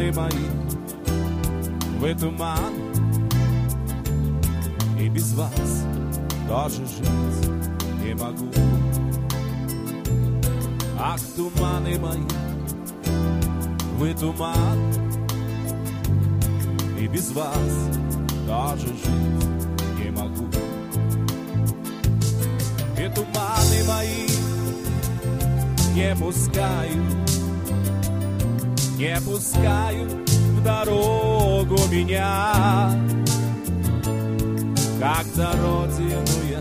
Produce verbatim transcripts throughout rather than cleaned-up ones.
туманы мои, вы туман, и без вас тоже жить не могу. Ах, туманы мои, вы туман, и без вас тоже жить не могу. И туманы мои не пускаю, не пускаю в дорогу меня, когда родину я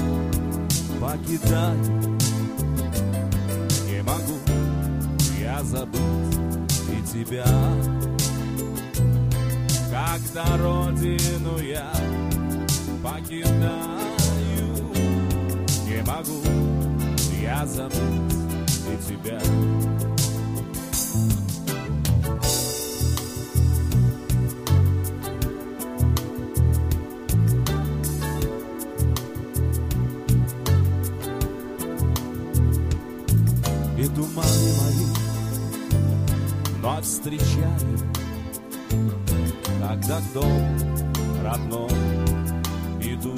покидаю. Не могу я забыть и тебя, когда родину я покидаю. Не могу я забыть и тебя. И туманы мои вновь встречаю, когда к дому родному иду.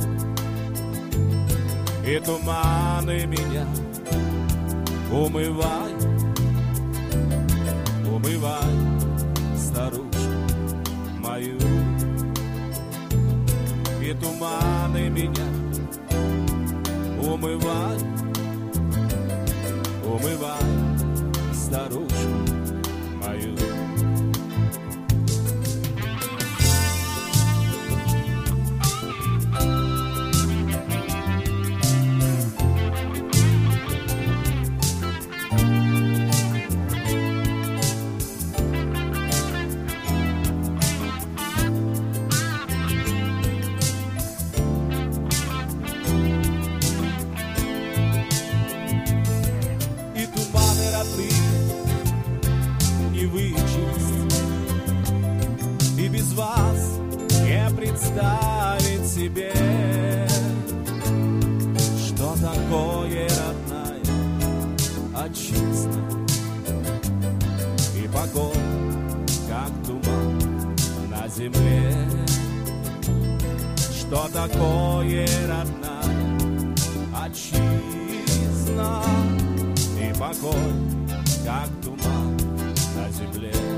И туманы меня умывай, умывай, старушку мою. И туманы меня умывай, умывай, старушку мою. Не вычесть, и без вас не представить себе, что такое родная отчизна. И погода, как туман на земле, что такое родная отчизна. И покой, как туман на земле.